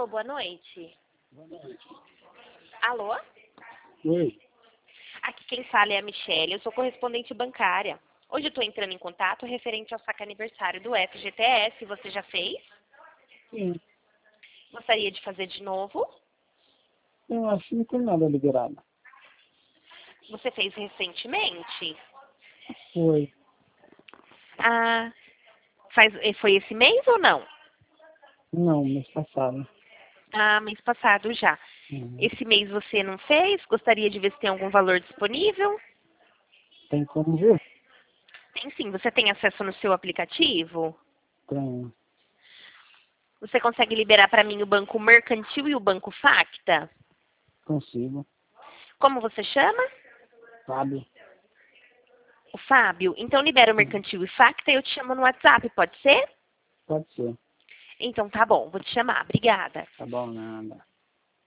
Alô, boa noite. Boa noite. Alô? Oi. Aqui quem fala é a Michelle, eu sou correspondente bancária. Hoje eu estou entrando em contato referente ao saque aniversário do FGTS. Você já fez? Sim. Gostaria de fazer de novo? Eu acho que não tem nada liberado. Você fez recentemente? Foi. Ah, foi esse mês ou não? Não, mês passado. Ah, mês passado já. Uhum. Esse mês você não fez? Gostaria de ver se tem algum valor disponível? Tem como ver? Tem sim. Você tem acesso no seu aplicativo? Tem. Você consegue liberar para mim o Banco Mercantil e o Banco Facta? Consigo. Como você chama? Sabe? O Fábio. Então libera o Mercantil e Facta e eu te chamo no WhatsApp, pode ser? Pode ser. Então tá bom, vou te chamar. Obrigada. Tá bom, nada.